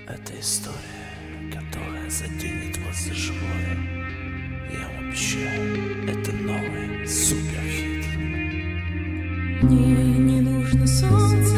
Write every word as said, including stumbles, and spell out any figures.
Это история, которая заденет вас за живое. Я вам обещаю, это новый суперхит. Мне не нужно солнце.